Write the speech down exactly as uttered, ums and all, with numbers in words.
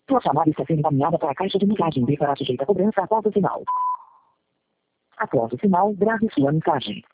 Sua chamada está sendo encaminhada para a caixa de mensagem B para sujeita a cobrança após o sinal. Após o sinal, grave sua mensagem.